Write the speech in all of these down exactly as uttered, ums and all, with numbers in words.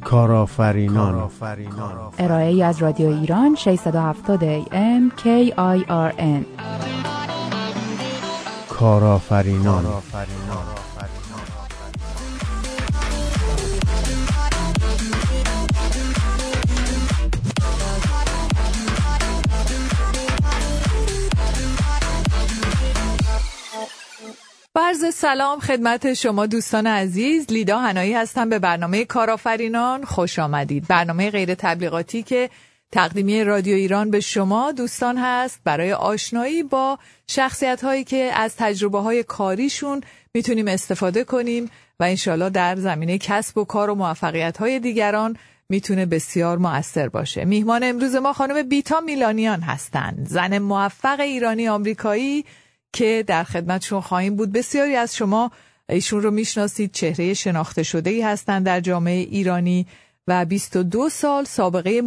کارآفرینان. ارائه‌ای از رادیو ایران ششصد و هفتاد ای ام کی آی آر ان. کارآفرینان. عرض سلام خدمت شما دوستان عزیز. لیدا حنایی هستم. به برنامه کارآفرینان خوش آمدید. برنامه غیر تبلیغاتی که تقدیمی رادیو ایران به شما دوستان هست برای آشنایی با شخصیت هایی که از تجربه های کاریشون میتونیم استفاده کنیم و انشالله در زمینه کسب و کار و موفقیت های دیگران میتونه بسیار مؤثر باشه. میهمان امروز ما خانم بیتا میلانیان هستند، زن موفق ایرانی آمریکایی که در خدمتشون خواهیم بود. بسیاری از شما ایشون رو میشناسید، چهره شناخته شده‌ای هستند در جامعه ایرانی و بیست و دو سال سابقه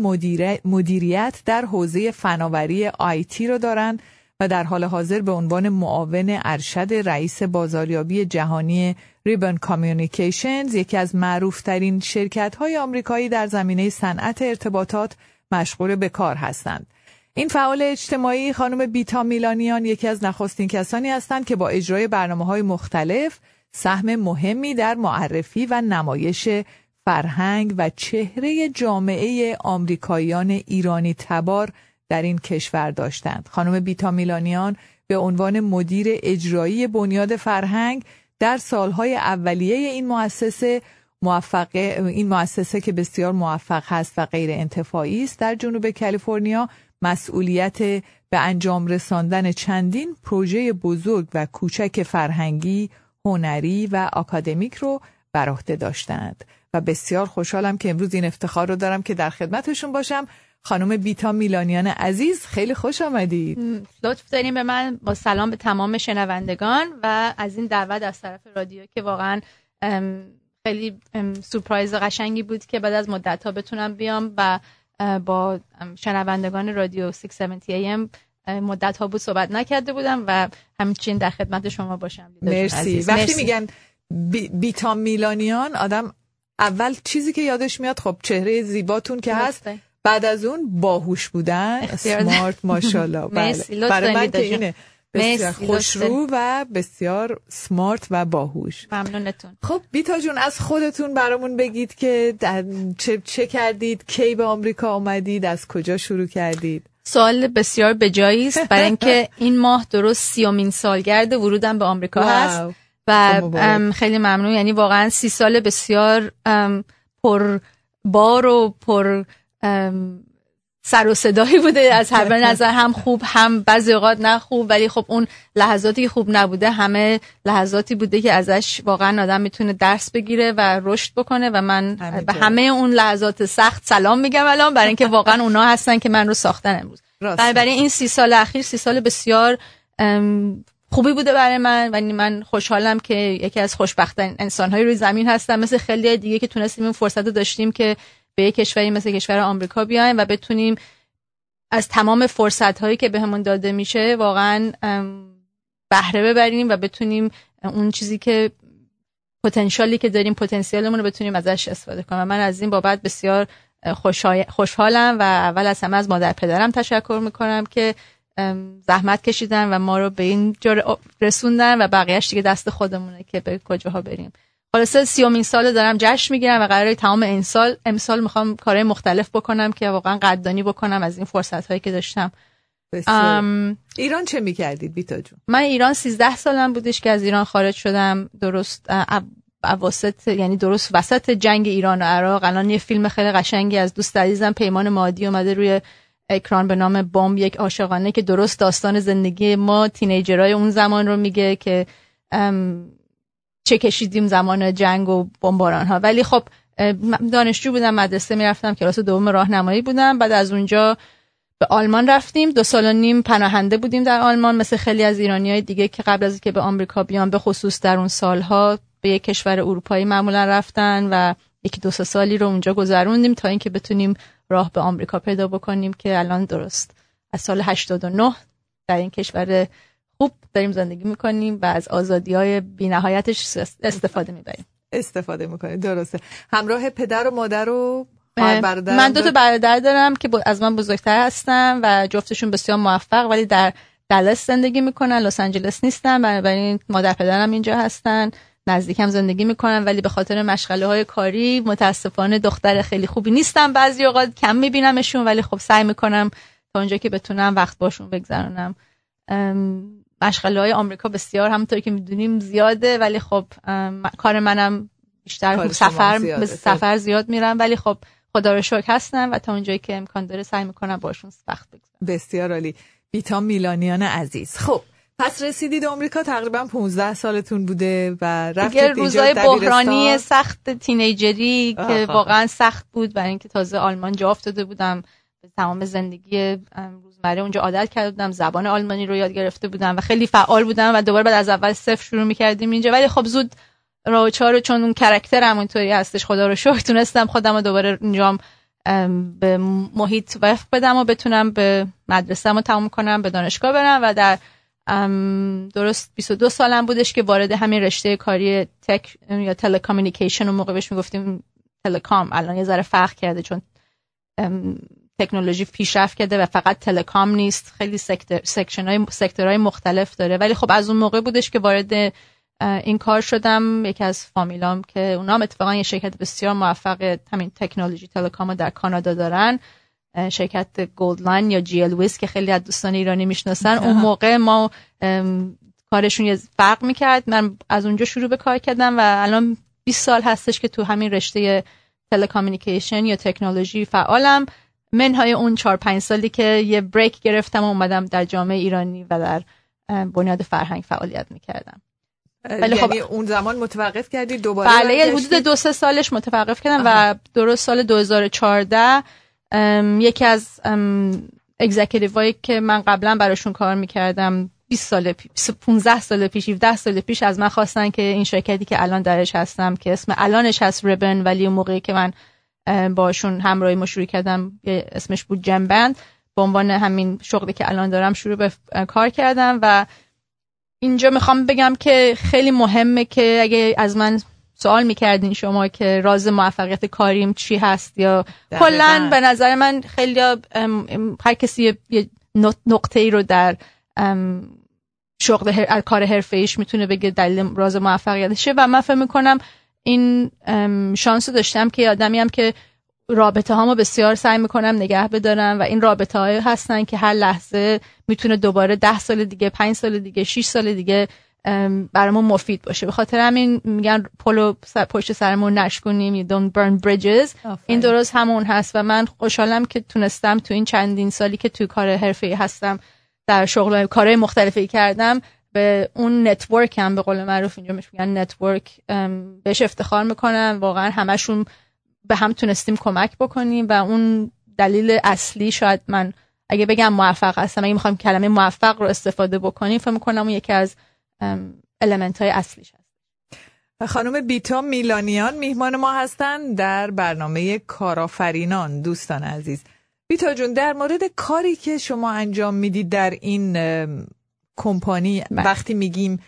مدیریت در حوزه فناوری آیتی رو دارن و در حال حاضر به عنوان معاون ارشد رئیس بازاریابی جهانی ریبن کامیونیکیشنز، یکی از معروفترین شرکت‌های آمریکایی در زمینه صنعت ارتباطات، مشغول به کار هستند. این فعال اجتماعی خانم بیتا میلانیان یکی از نخستین کسانی هستند که با اجرای برنامه‌های مختلف سهم مهمی در معرفی و نمایش فرهنگ و چهره جامعه آمریکاییان ایرانی تبار در این کشور داشتند. خانم بیتا میلانیان به عنوان مدیر اجرایی بنیاد فرهنگ در سالهای اولیه این مؤسسه موفق این مؤسسه که بسیار موفق هست و غیر انتفاعی است در جنوب کالیفرنیا، مسئولیت به انجام رساندن چندین پروژه بزرگ و کوچک فرهنگی، هنری و آکادمیک رو بر عهده داشتند و بسیار خوشحالم که امروز این افتخار رو دارم که در خدمتشون باشم. خانم بیتا میلانیان عزیز، خیلی خوش آمدید. لطف دارین به من. با سلام به تمام شنوندگان و از این دعوت از طرف رادیو که واقعا خیلی سورپرایز قشنگی بود که بعد از مدت‌ها بتونم بیام و با شنوندگان رادیو ششصد و هفتاد ای ام مدت ها بود صحبت نکرده بودم و همچنین در خدمت شما باشم. مرسی. وقتی مرسی. میگن بی، بیتا میلانیان، آدم اول چیزی که یادش میاد خب چهره زیباتون که هست، بعد از اون باهوش بودن، اسمارت، ماشاءالله. بله. برای من که اینه بسیار خوشرو و بسیار سمارت و باهوش. ممنونتون. خب بیتا جون، از خودتون برامون بگید که چه چه کردید، کی به آمریکا آمدید، از کجا شروع کردید؟ سوال بسیار بجایی است برای اینکه این ماه درست سیومین سالگرد ورودم به آمریکا هست و خیلی ممنون. یعنی واقعا سی سال بسیار پر بار و پر سر و صدایی بوده از هر نظر، هم خوب هم بعضی اوقات نه خوب، ولی خب اون لحظاتی خوب نبوده همه لحظاتی بوده که ازش واقعا آدم میتونه درس بگیره و رشد بکنه و من به همه اون لحظات سخت سلام میگم الان، برای اینکه واقعا اونا هستن که من رو ساختن امروز. برای این سی سال اخیر سی سال بسیار خوبی بوده برای من و من خوشحالم که یکی از خوشبخت‌ترین انسان‌های روی زمین هستم، مثل خیلی دیگه که تونستیم این فرصت رو داشتیم که به یک کشوری مثل کشور آمریکا بیایم و بتونیم از تمام فرصت‌هایی که بهمون داده میشه واقعا بهره ببریم و بتونیم اون چیزی که پتانسیلی که داریم، پتانسیلمون رو بتونیم ازش استفاده کنیم. من از این بابت بسیار خوشحالم و اول از همه از مادر پدرم تشکر میکنم که زحمت کشیدن و ما رو به این جا رسوندن و بقیه‌اش دیگه دست خودمونه که به کجاها بریم. خلاصه سیومین سال دارم جشن میگیرم و قراره تمام این سال امسال میخوام کارهای مختلف بکنم که واقعا قدردانی بکنم از این فرصت هایی که داشتم. ایران چه میکردید بیتا جون؟ من ایران سیزده سالم بودش که از ایران خارج شدم، درست اواسط، یعنی درست وسط جنگ ایران و عراق. الان یه فیلم خیلی قشنگی از دوست عزیزم پیمان مادی اومده روی اکران به نام بمب، یک عاشقانه، که درست داستان زندگی ما تینیجرای اون زمان رو میگه که چه کشیدیم زمان جنگ و بمباران ها. ولی خب دانشجو بودم، مدرسه میرفتم، کلاس دوم راهنمایی بودم. بعد از اونجا به آلمان رفتیم، دو سال و نیم پناهنده بودیم در آلمان، مثل خیلی از ایرانیای دیگه که قبل از اینکه به آمریکا بیان، به خصوص در اون سالها به یک کشور اروپایی معمولا رفتن و یکی دو سه سالی رو اونجا گذروندیم تا اینکه بتونیم راه به آمریکا پیدا بکنیم که الان درست از سال هشتاد و نه در این کشور خوب داریم زندگی میکنیم و از آزادی‌های بی‌نهایتش استفاده میبریم. استفاده میکنید. درسته. همراه پدر و مادر و برادر؟ من دو تا برادر دارم که از من بزرگتر هستن و جفتشون بسیار موفق ولی در دالاس زندگی میکنن، لس آنجلس نیستن. بنابراین مادر پدرم اینجا هستن، نزدیکم زندگی میکنن، ولی به خاطر مشغله‌های کاری متاسفانه دختر خیلی خوبی نیستم. بعضی اوقات کم میبینمشون ولی خب سعی میکنم تا اونجا که بتونم وقت باشون بگذرونم. مشغله‌های آمریکا بسیار همونطور که میدونیم زیاده ولی خب کار منم بیشتر سفر به سفر زیاد میرم ولی خب خدا رو شکر هستم و تا اونجایی که امکان داره سعی میکنم باشون وقت بگذرونم. بسیار عالی. بیتا میلانیان عزیز، خب پس رسیدید آمریکا، تقریبا پانزده سالتون بوده و رفتید اینجا روزای بحرانی سخت تینیجری آها. که واقعا سخت بود برای اینکه تازه آلمان جا افتاده بودم، به تمام زندگی روزمره اونجا عادت کرده بودم، زبان آلمانی رو یاد گرفته بودم و خیلی فعال بودم و دوباره بعد از اول صفر شروع می‌کردیم اینجا. ولی خب زود راه و چاره چون اون کاراکترم اونطوری هستش خدا رو شکر تونستم خودم رو دوباره اینجام به محیط وفق بدم و بتونم به مدرسه‌مو تموم کنم، به دانشگاه برم و در درست بیست و دو سالم بودش که وارد همین رشته کاری تک یا تلکامیونیکیشن و موقع بهش میگفتیم تلکام، الان یه ذره فرق کرده چون تکنولوژی پیشرفت کرده و فقط تلکام نیست، خیلی سکتور سکشن‌های سکتورهای مختلف داره. ولی خب از اون موقع بودش که وارد این کار شدم. یکی از فامیلام که اونام اتفاقا یه شرکت بسیار موفق همین تکنولوژی تلکام در کانادا دارن، شرکت گولدلاین یا جی ال ویز که خیلی از دوستان ایرانی میشناسن، اون موقع ما کارشون یه فرق میکرد. من از اونجا شروع به کار کردم و الان بیست سال هستش که تو همین رشته تلکامیونیکیشن یا تکنولوژی فعالم. منهای اون چهار پنج سالی که یه بریک گرفتم و اومدم در جامعه ایرانی و در بنیاد فرهنگ فعالیت میکردم. ولی خب یعنی اون زمان متوقف کردی دوباره؟ بله حدود دو سه سالش متوقف کردم و درست سال دو هزار و چهارده یکی از اگزیکیتیوایی که من قبلا براشون کار میکردم بیست سال پیش، پانزده سال پیش، هفده سال پیش از من خواستن که این شرکتی که الان درش هستم که اسم الانش هست ریبن، ولی اون موقعی که من باشون همراهی ما شروع کردم اسمش بود جمبند، به عنوان همین شغلی که الان دارم شروع به کار کردم. و اینجا میخوام بگم که خیلی مهمه که اگه از من سوال میکردین شما که راز موفقیت کاریم چی هست یا کلاً، به نظر من خیلی هر کسی یه نقطه ای رو در شغل هر کار حرفه‌ایش میتونه بگه دلیل راز موفقیتشه و من فکر میکنم این شانس رو داشتم که آدمیم که رابطه هامو بسیار سعی میکنم نگه بدارم و این رابطه های هستن که هر لحظه میتونه دوباره ده سال دیگه، پنج سال دیگه، شش سال دیگه برامون مفید باشه. به خاطر همین میگن پلو پشت سرمون نشکنیم، don't burn bridges. این درست همون هست و من خوشحالم که تونستم تو این چندین سالی که تو کار حرفه‌ای هستم در شغل کارهای مختلفی کردم به اون نتورکم، به قول معروف اینجا میگن نتورک، بهش افتخار میکنم. واقعا همشون به هم تونستیم کمک بکنیم و اون دلیل اصلی شاید من اگه بگم موفق هستم، اگه میخوایم کلمه موفق رو استفاده بکنیم، فکر میکنم اون یکی از المنت های اصلیش هست. خانم بیتا میلانیان میهمان ما هستن در برنامه کارآفرینان. دوستان عزیز، بیتا جون، در مورد کاری که شما انجام میدید در این کمپانی، وقتی میگیم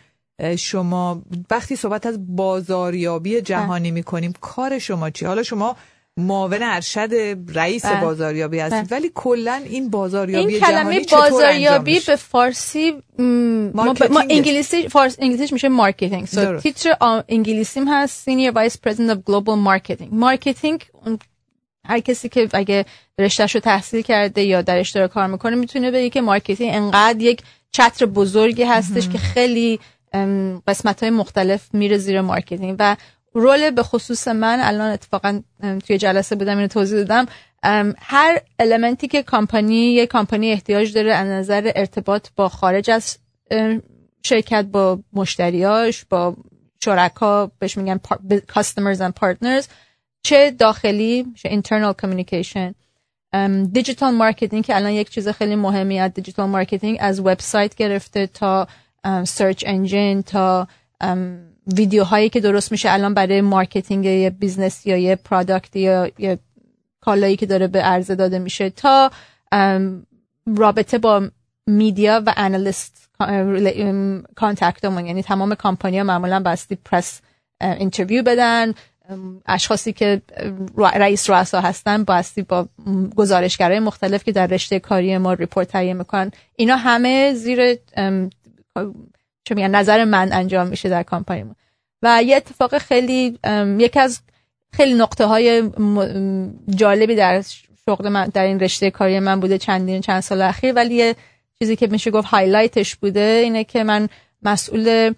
شما وقتی صحبت از بازاریابی جهانی میکنیم، کار شما چی؟ حالا شما معاون ارشد رئیس بله. بازاریابی هستید، بله. ولی کلا این بازاریابی این جهانی کلمه بازاریابی به فارسی ما, ما انگلیسی فارس انگلیسیش میشه مارکتینگ. سو تیتر انگلیسیم هست سینیر وایس پرزیدنت اف گلوبال مارکتینگ. مارکتینگ هر کسی که اگه رشتهشو تحصیل کرده یا درش داره کار میکنه میتونه بگه که مارکتینگ انقدر یک چتر بزرگی هستش که خیلی قسمت‌های مختلف میره زیر مارکتینگ و رول به خصوص من الان اتفاقا توی جلسه بودم اینو توضیح دادم، هر المنتی که کمپانی یک کمپانی احتیاج داره از نظر ارتباط با خارج از شرکت، با مشتریاش، با شرکا، بهش میگن customers and partners، چه داخلی چه internal communication، دیجیتال مارکتینگ که الان یک چیز خیلی مهمی از دیجیتال مارکتینگ از وبسایت گرفته تا سرچ انجین تا ویدیوهایی که درست میشه الان برای مارکتینگ یه بیزنس یا یه پروداکت یا یه کالایی که داره به عرضه داده میشه، تا رابطه با میدیا و انالیست کانتکتمون، یعنی تمام کمپانی‌ها معمولا بستی پرس اینترویو بدن. اشخاصی که رئیس رؤسا هستن باستی با گزارشگرای مختلف که در رشته کاری ما ریپورت تهیه میکنن، اینا همه زیر چه میگن نظر من انجام میشه در کمپانیمون. و یه اتفاق خیلی یکی از خیلی نقطه های جالبی در شغل من در این رشته کاری من بوده چندین چند سال اخیر، ولی یه چیزی که میشه گفت هایلایتش بوده اینه که من مسئول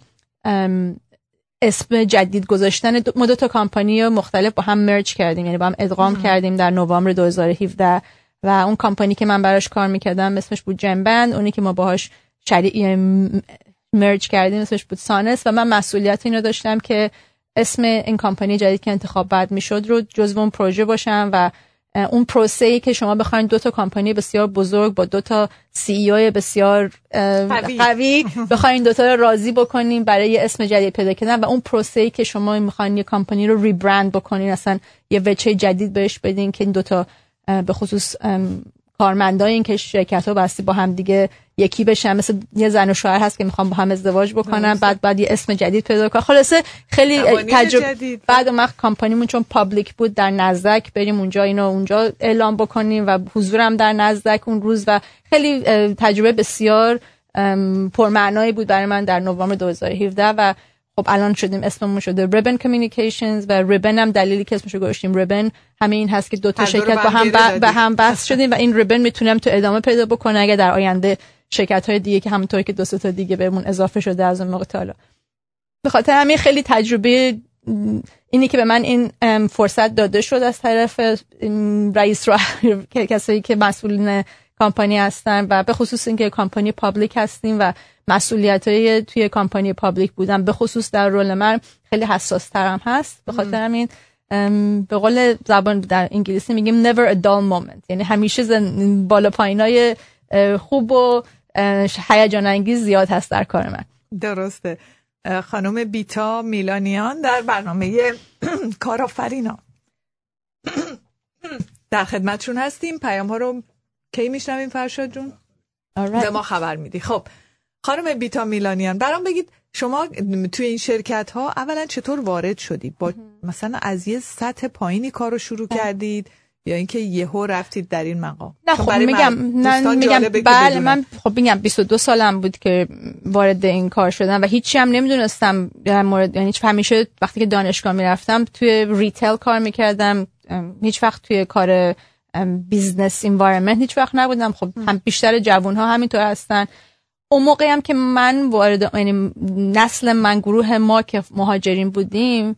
اسم جدید گذاشتن ما دو تا کمپانی مختلف با هم مرج کردیم، یعنی با هم ادغام کردیم در نوامبر دو هزار و هفده و اون کمپانی که من براش کار میکردم اسمش بود جنبند، اونی که ما باهاش شریک مرج کردیم اسمش بود سانس و من مسئولیت اینو داشتم که اسم این کمپانی جدید که انتخاب بعد میشد رو جزو اون پروژه باشم و اون پروسه‌ای که شما بخواید دو تا کمپانی بسیار بزرگ با دو تا سی ای او بسیار قوی بخواید دو تا رو راضی بکنین برای اسم جدید پیدا کردن و اون پروسه‌ای که شما میخواین یه کمپانی رو ریبرند بکنین، اصلا یه وجه جدید بهش بدین که این دو تا به خصوص کارمندای این که شرکت‌ها باستی با هم دیگه یکی بشن، مثل یه زن و شوهر هست که میخوام با هم ازدواج بکنن، بعد بعد یه اسم جدید پیدا کنن. خلاصه خیلی تجربه. بعد اون وقت کمپانیمون چون پابلیک بود در نزدک بریم اونجا اینو اونجا اعلام بکنیم و حضورم در نزدک اون روز و خیلی تجربه بسیار پرمعنایی بود برای من در نوامبر دو هزار و هفده و خب الان شدیم اسممون شده ریبن کامیونیکیشنز و ریبن هم دلیلی که اسمشو گذاشتیم ریبن همین این هست که دو تا شرکت با هم ب... به هم بس شدیم و این ریبن میتونم تو ادامه پیدا بکنه اگه در آینده شرکت‌های دیگه که همونطور که دو سه تا دیگه بهمون اضافه شده از اون موقع تا حالا. به خاطر همین خیلی تجربه اینی که به من این فرصت داده شد از طرف رئیس رو کسایی که مسئولین کمپانی هستن و به خصوص اینکه کمپانی پابلیک هستیم و مسئولیت‌های توی کمپانی پابلیک بودن به خصوص در رول من خیلی حساس ترم هست. به خاطر همین به قول زبان در انگلیسی میگیم never a dull moment، یعنی همیشه بالا پایینای خوب و هیجان انگیز زیاد هست در کار من. درسته. خانم بیتا میلانیان در برنامه کارآفرینان در خدمتشون هستیم. پیام ها رو کی میشنویم فرشاد جون؟ به ما خبر میدی. خب خانم بیتا میلانیان برام بگید شما توی این شرکت ها اولا چطور وارد شدید؟ با مثلا از یه سطح پایینی کار رو شروع کردید یا اینکه یهو رفتید در این مقام؟ نه خب میگم نه میگم بله من خب میگم بیست و دو سالم بود که وارد این کار شدم و هیچی هم نمیدونستم در مورد، یعنی همیشه وقتی که دانشگاه میرفتم توی ریتیل کار میکردم، هیچ وقت توی کار بیزنس انوایرمنت هیچ وقت نبودم. خب هم بیشتر جوان ها همینطور هستن. اون موقعی هم که من وارد، یعنی نسل من گروه ما که مهاجرین بودیم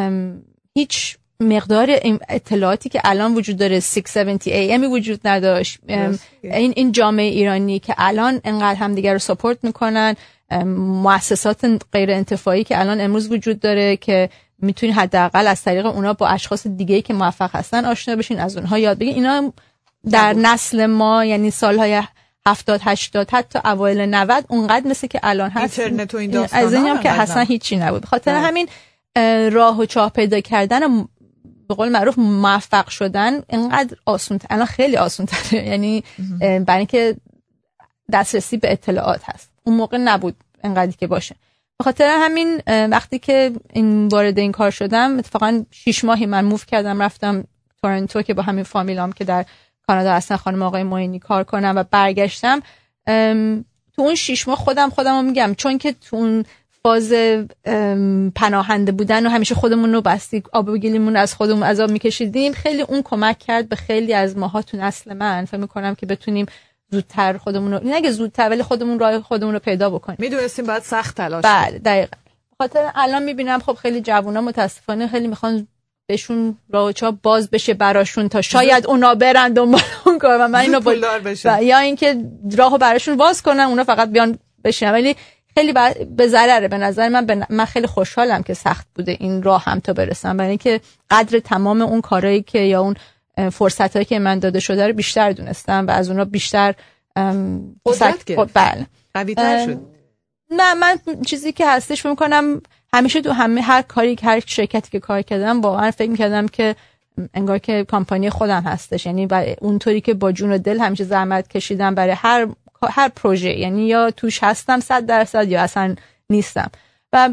هیچ مقدار اطلاعاتی که الان وجود داره شش هفتاد ای ام وجود نداشت. این این جامعه ایرانی که الان انقدر هم دیگر رو ساپورت میکنن، مؤسسات غیر انتفاعی که الان امروز وجود داره که میتونین حداقل از طریق اونا با اشخاص دیگه‌ای که موفق هستن آشنا بشین، از اونها یاد بگیرین. اینا در نسل ما یعنی سالهای هفتاد هشتاد حتی اوایل نود اونقدر مثل که الان هست اینترنت و این داستانا از اینم که اصلا هیچی نبود. خاطر همین راه و چاه پیدا کردن به قول معروف موفق شدن اینقدر آسون، الان خیلی آسون تره، یعنی برای اینکه دسترسی به اطلاعات هست، اون موقع نبود اینقدری که باشه. به خاطر همین وقتی که این وارد این کار شدم اتفاقا شش ماهی من موو کردم رفتم تورنتو که با همین فامیلام که در کانادا هستن خانم آقای معینی کار کنم و برگشتم. تو اون شش ماه خودم خودمو میگم چون که تو اون فاز پناهنده بودن و همیشه خودمون رو بستی آب و گلیمون از خودمون عذاب میکشیدیم، خیلی اون کمک کرد به خیلی از ماها تو نسل من. فکر میکنم که بتونیم زودتر خودمون رو، نه زودتر ولی خودمون راه خودمون رو پیدا بکنیم. میدونستیم باید سخت تلاش کنیم. بله دقیقاً. خاطر الان میبینم خب خیلی جوونا متاسفانه خیلی میخوان بهشون راه چا باز بشه براشون تا شاید اونا برن دنبال اون کار و من اینو با... یا اینکه راهو براشون باز کنن اونا فقط بیان بشن، ولی خیلی به ضرره به نظر من. ب... من خیلی خوشحالم که سخت بوده این راه هم تا برسم، برای اینکه قدر تمام اون کارهایی که یا اون فرصتایی که من داده شده رو بیشتر دونستم و از اونا بیشتر قدرت گرفت. بله قوی‌تر شد. نه من چیزی که هستش فکر می‌کنم همیشه تو همه هر کاری که هر شرکتی که کار کردم واقعا فکر می‌کردم که انگار که کمپانی خودم هستش، یعنی اونطوری که با جون و دل همیشه زحمت کشیدم برای هر هر پروژه، یعنی یا توش هستم صد درصد یا اصلا نیستم. و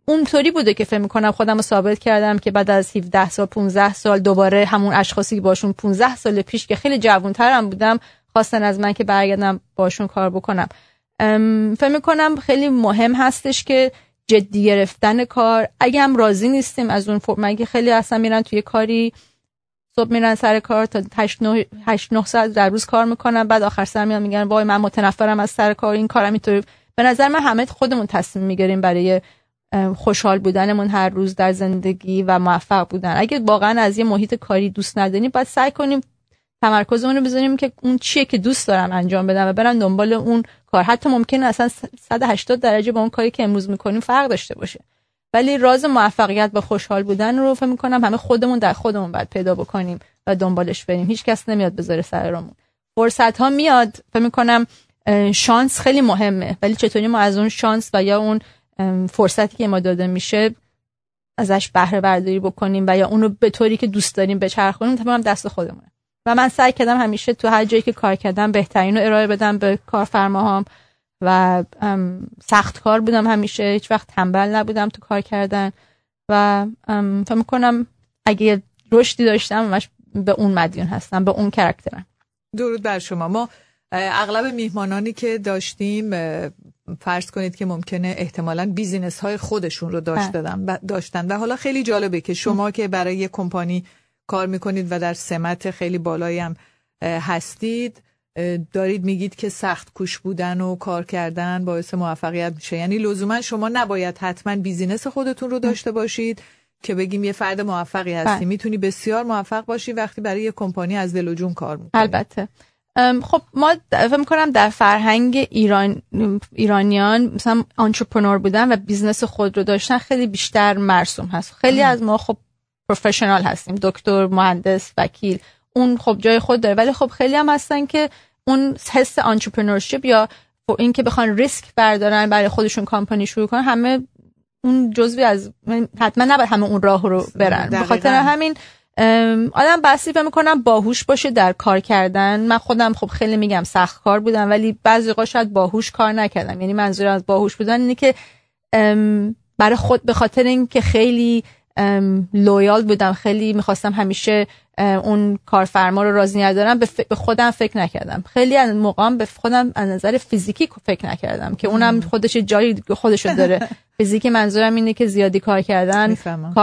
اونطوری بوده که فکر می‌کنم خودم رو ثابت کردم که بعد از هفده سال پانزده سال دوباره همون اشخاصی که باشون پانزده سال پیش که خیلی جوان‌ترم بودم خواستن از من که برگردم باشون کار بکنم. فکر می‌کنم خیلی مهم هستش که جدی گرفتن کار. اگه هم راضی نیستیم از اون فرم، اگه خیلی اصلا میرن توی کاری صبح میرن سر کار تا هشت نه ساعت در روز کار میکنن، بعد آخر سر میان میگن وای من متنفرم از سر کار، این کارم اینطوری. به نظر من همه خودمون تصمیم میگیریم برای خوشحال بودنمون هر روز در زندگی و موفق بودن. اگه واقعا از یه محیط کاری دوست نداریم باید سعی کنیم تمرکزمون رو بذاریم که اون چیه که دوست دارم انجام بدم و برم دنبال اون کار. حتی ممکنه اصلا صد و هشتاد درجه با اون کاری که امروز میکنیم فرق داشته باشه، ولی راز موفقیت و خوشحال بودن رو فکر میکنم همه خودمون در خودمون باید پیدا بکنیم و دنبالش بریم. هیچ کس نمیاد بذاره سر رامون. فرصت ها میاد، فکر میکنم شانس خیلی مهمه، ولی چطوری ما از اون شانس و یا اون فرصتی که ما داده میشه ازش بهره برداری بکنیم و یا اونو به طوری که دوست داریم بچرخونیم، تمام دست خودمونه. و من سعی کردم همیشه تو هر جایی که کار کردم بهترین رو ارائه بدم به کارفرماهام و سخت کار بودم، همیشه هیچ وقت تنبل نبودم تو کار کردن و فکر می‌کنم اگه رشدی داشتم همش به اون مدیون هستم، به اون کاراکترم. درود بر شما. ما اغلب میهمانانی که داشتیم فرض کنید که ممکنه احتمالاً بیزینس های خودشون رو داشت دادن داشتن و حالا خیلی جالبه که شما که برای یک کمپانی کار میکنید و در سمت خیلی بالایی هم هستید دارید میگید که سخت کوش بودن و کار کردن باعث موفقیت میشه. یعنی لزوما شما نباید حتما بیزینس خودتون رو داشته باشید که بگیم یه فرد موفقی هستی. میتونی بسیار موفق باشی وقتی برای یه کمپانی از دل و جون کار میکنی. البته خب ما فکر می‌کنم در فرهنگ ایران ایرانیان مثلا انترپرنور بودن و بیزنس خود رو داشتن خیلی بیشتر مرسوم هست. خیلی ام. از ما خب پروفشنال هستیم، دکتر، مهندس، وکیل، اون خب جای خود داره، ولی خب خیلی هم هستن که اون حس انترپرنورشیپ یا این که بخوان ریسک بردارن برای خودشون کمپانی شروع کنن، همه اون جزوی از حتما نباید همه اون راه رو برن. به خاطر همین آدم بسی فکر می‌کنم باهوش باشه در کار کردن. من خودم خب خیلی میگم سخت کار بودم، ولی بعضی وقتا شاید باهوش کار نکردم. یعنی منظورم از باهوش بودن اینه که برای خود به خاطر اینکه خیلی لویال بودم، خیلی میخواستم همیشه اون کارفرما رو راضی ندارم، به خودم فکر نکردم. خیلی از موقعام به خودم از نظر فیزیکی فکر نکردم که اونم خودش جایی خودشو داره. فیزیکی منظورم اینه که زیادی کار کردن،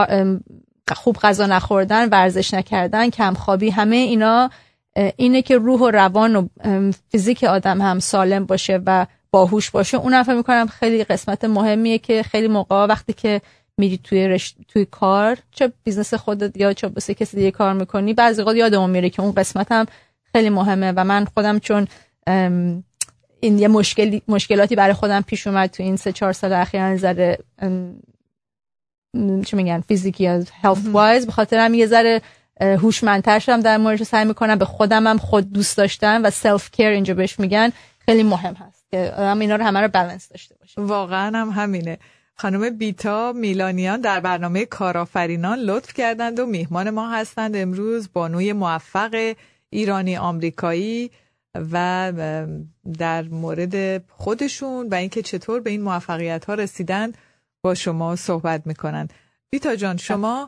خوب غذا نخوردن، ورزش نکردن، کم خوابی، همه اینا اینه که روح و روان و فیزیک آدم هم سالم باشه و باهوش باشه. اونم فکر می‌کنم خیلی قسمت مهمیه که خیلی موقع وقتی که میری توی رشت... توی کار، چه بیزنس خودت یا چه واسه کسی دیگه کار میکنی، بعضی وقت یادمون میره که اون قسمت هم خیلی مهمه. و من خودم چون این یه مشکلی مشکلاتی برای خودم پیش اومد تو این سه چهار سال اخیر از نظر چی میگن فیزیکی از هلت وایز، به خاطر هم یه ذره هوشمندتر شدم در موردش. سعی میکنم به خودم هم خود دوست داشتن و سلف کیر اینجا بهش میگن خیلی مهم هست که آدم اینا رو همه رو بالانس داشته باشه. واقعا هم همینه. خانم بیتا میلانیان در برنامه کارآفرینان لطف کردند و میهمان ما هستند امروز. بانوی موفق ایرانی آمریکایی و در مورد خودشون و اینکه چطور به این موفقیت ها رسیدن با شما صحبت میکنند. بیتا جان، شما